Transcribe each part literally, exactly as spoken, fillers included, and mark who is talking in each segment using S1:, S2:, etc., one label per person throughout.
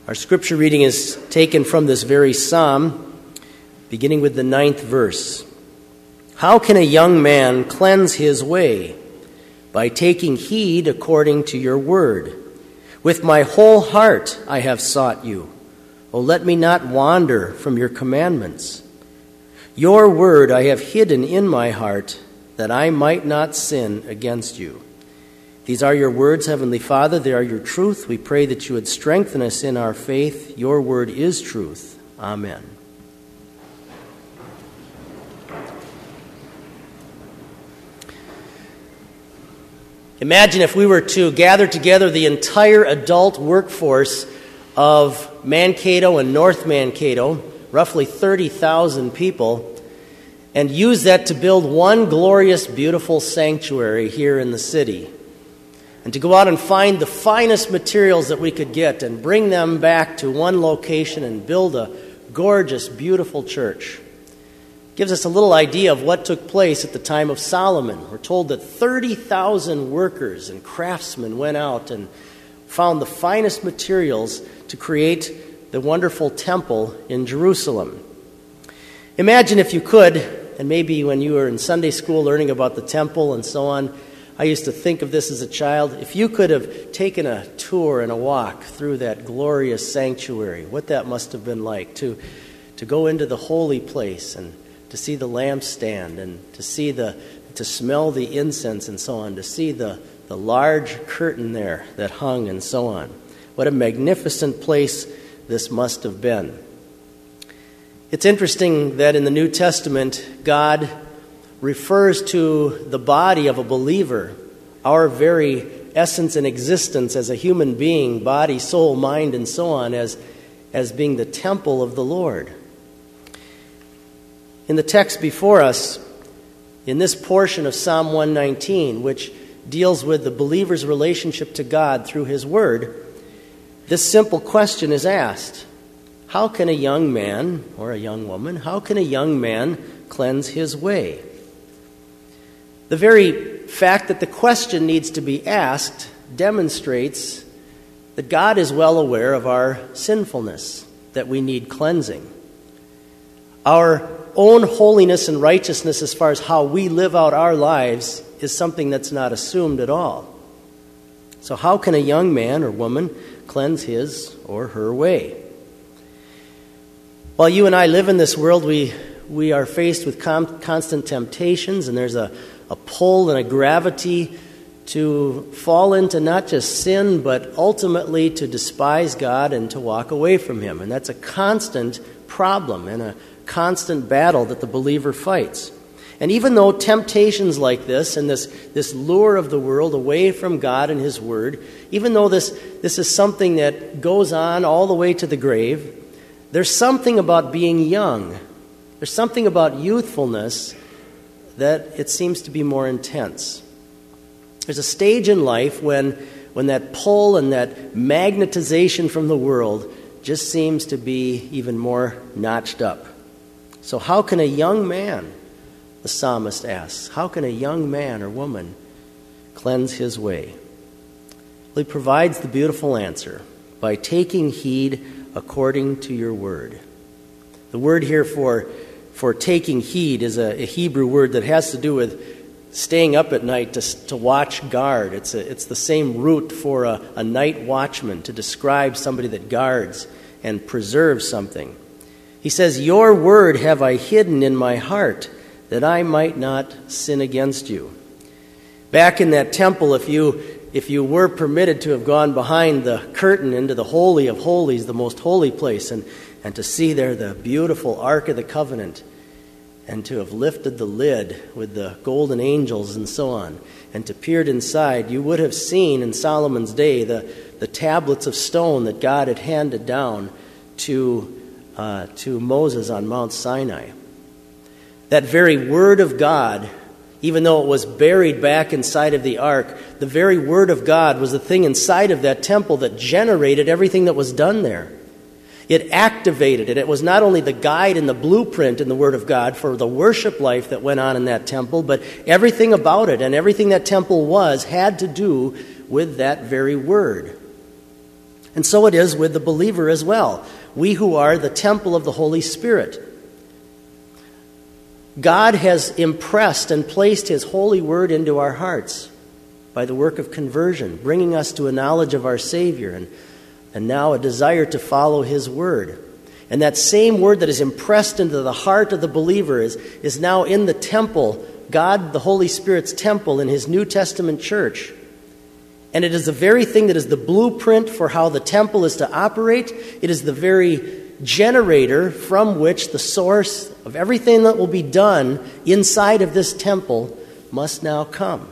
S1: Our scripture reading is taken from this very psalm, beginning with the ninth verse. How can a young man cleanse his way? By taking heed according to your word. With my whole heart I have sought you. O let me not wander from your commandments. Your word I have hidden in my heart, that I might not sin against you. These are your words, Heavenly Father. They are your truth. We pray that you would strengthen us in our faith. Your word is truth. Amen. Imagine if we were to gather together the entire adult workforce of Mankato and North Mankato, roughly thirty thousand people, and use that to build one glorious, beautiful sanctuary here in the city. And to go out and find the finest materials that we could get and bring them back to one location and build a gorgeous, beautiful church. Gives us a little idea of what took place at the time of Solomon. We're told that thirty thousand workers and craftsmen went out and found the finest materials to create the wonderful temple in Jerusalem. Imagine if you could, and maybe when you were in Sunday school learning about the temple and so on, I used to think of this as a child. If you could have taken a tour and a walk through that glorious sanctuary, what that must have been like to, to go into the holy place and to see the lampstand and to see the, to smell the incense and so on, to see the, the large curtain there that hung and so on. What a magnificent place this must have been. It's interesting that in the New Testament, God refers to the body of a believer, our very essence and existence as a human being, body, soul, mind, and so on, as, as being the temple of the Lord. In the text before us, in this portion of Psalm one nineteen, which deals with the believer's relationship to God through his word, this simple question is asked: how can a young man, or a young woman, how can a young man cleanse his way? The very fact that the question needs to be asked demonstrates that God is well aware of our sinfulness, that we need cleansing. Our own holiness and righteousness as far as how we live out our lives is something that's not assumed at all. So how can a young man or woman cleanse his or her way? While you and I live in this world, we, we are faced with com- constant temptations, and there's a a pull and a gravity to fall into not just sin, but ultimately to despise God and to walk away from Him. And that's a constant problem and a constant battle that the believer fights. And even though temptations like this and this, this lure of the world away from God and His Word, even though this, this is something that goes on all the way to the grave, there's something about being young. There's something about youthfulness that it seems to be more intense. There's a stage in life when, when that pull and that magnetization from the world just seems to be even more notched up. So how can a young man, the psalmist asks, how can a young man or woman cleanse his way? Well, he provides the beautiful answer: by taking heed according to your word. The word here for For taking heed is a, a Hebrew word that has to do with staying up at night to, to watch guard. It's, a, it's the same root for a, a night watchman, to describe somebody that guards and preserves something. He says, your word have I hidden in my heart, that I might not sin against you. Back in that temple, if you, if you were permitted to have gone behind the curtain into the Holy of Holies, the most holy place, and And to see there the beautiful Ark of the Covenant, and to have lifted the lid with the golden angels and so on, and to peered inside, you would have seen in Solomon's day the, the tablets of stone that God had handed down to, uh, to Moses on Mount Sinai. That very Word of God, even though it was buried back inside of the Ark, the very Word of God was the thing inside of that temple that generated everything that was done there. It activated it. It was not only the guide and the blueprint in the Word of God for the worship life that went on in that temple, but everything about it and everything that temple was had to do with that very Word. And so it is with the believer as well. We who are the temple of the Holy Spirit. God has impressed and placed His holy word into our hearts by the work of conversion, bringing us to a knowledge of our Savior and, and now a desire to follow His word. And that same word that is impressed into the heart of the believer is, is now in the temple, God, the Holy Spirit's temple in His New Testament church. And it is the very thing that is the blueprint for how the temple is to operate. It is the very generator from which the source of everything that will be done inside of this temple must now come.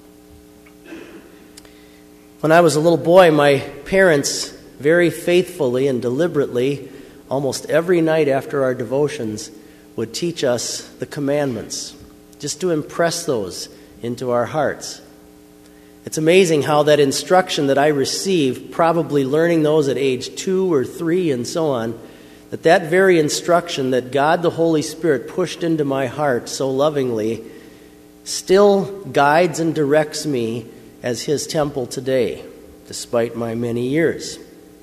S1: When I was a little boy, my parents very faithfully and deliberately, almost every night after our devotions, would teach us the commandments, just to impress those into our hearts. It's amazing how that instruction that I received, probably learning those at age two or three and so on, that that very instruction that God the Holy Spirit pushed into my heart so lovingly still guides and directs me as His temple today, despite my many years.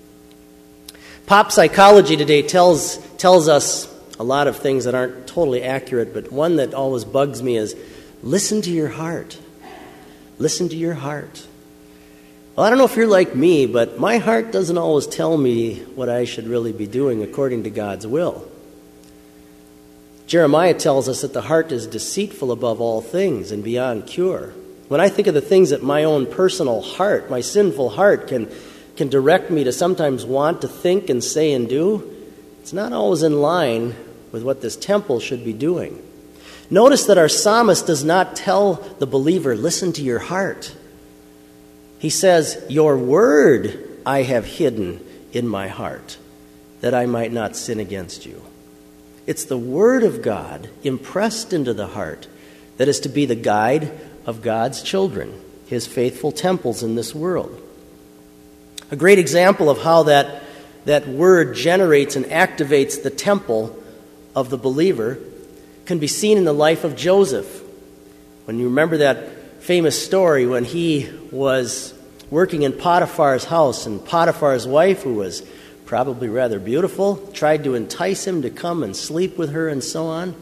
S1: Pop psychology today tells tells us a lot of things that aren't totally accurate, but one that always bugs me is listen to your heart. Listen to your heart. Well, I don't know if you're like me, but my heart doesn't always tell me what I should really be doing according to God's will. Jeremiah tells us that the heart is deceitful above all things and beyond cure. When I think of the things that my own personal heart, my sinful heart, can, can direct me to sometimes want to think and say and do, it's not always in line with what this temple should be doing. Notice that our psalmist does not tell the believer, listen to your heart. He says, your word I have hidden in my heart, that I might not sin against you. It's the word of God impressed into the heart that is to be the guide of God's children, His faithful temples in this world. A great example of how that, that word generates and activates the temple of the believer can be seen in the life of Joseph. When you remember that famous story when he was working in Potiphar's house and Potiphar's wife, who was probably rather beautiful, tried to entice him to come and sleep with her and so on.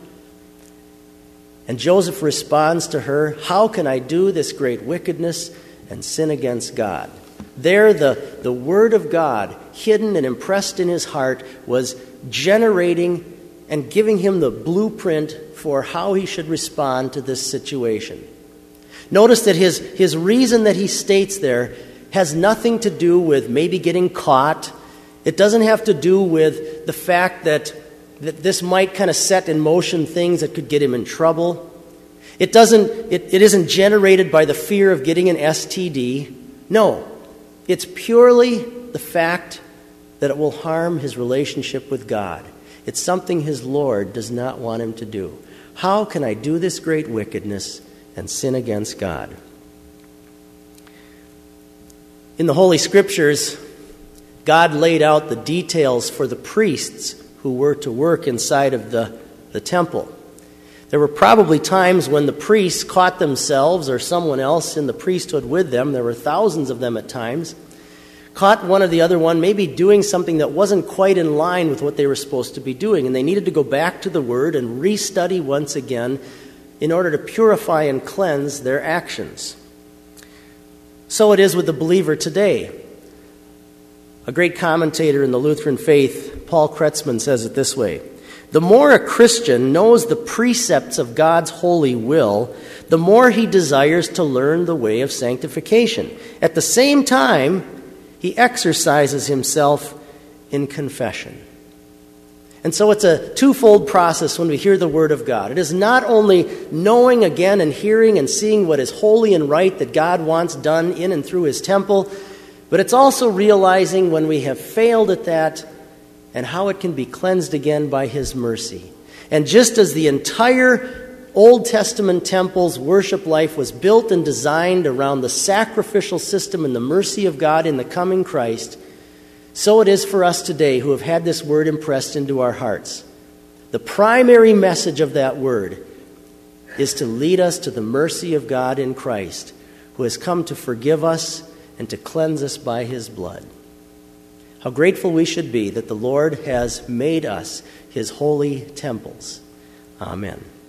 S1: And Joseph responds to her, how can I do this great wickedness and sin against God? There the, the word of God, hidden and impressed in his heart, was generating and giving him the blueprint for how he should respond to this situation. Notice that his, his reason that he states there has nothing to do with maybe getting caught. It doesn't have to do with the fact that, that this might kind of set in motion things that could get him in trouble. It doesn't. It, it isn't generated by the fear of getting an S T D. No, it's purely the fact that it will harm his relationship with God. It's something his Lord does not want him to do. How can I do this great wickedness and sin against God? In the Holy Scriptures, God laid out the details for the priests who were to work inside of the, the temple. There were probably times when the priests caught themselves or someone else in the priesthood with them, there were thousands of them at times, caught one or the other one maybe doing something that wasn't quite in line with what they were supposed to be doing, and they needed to go back to the Word and restudy once again in order to purify and cleanse their actions. So it is with the believer today. A great commentator in the Lutheran faith, Paul Kretzmann, says it this way: the more a Christian knows the precepts of God's holy will, the more he desires to learn the way of sanctification. At the same time, he exercises himself in confession. And so it's a twofold process when we hear the Word of God. It is not only knowing again and hearing and seeing what is holy and right that God wants done in and through His temple, but it's also realizing when we have failed at that and how it can be cleansed again by His mercy. And just as the entire Old Testament temple's worship life was built and designed around the sacrificial system and the mercy of God in the coming Christ, so it is for us today who have had this word impressed into our hearts. The primary message of that word is to lead us to the mercy of God in Christ, who has come to forgive us and to cleanse us by His blood. how grateful we should be that the Lord has made us his holy temples. Amen.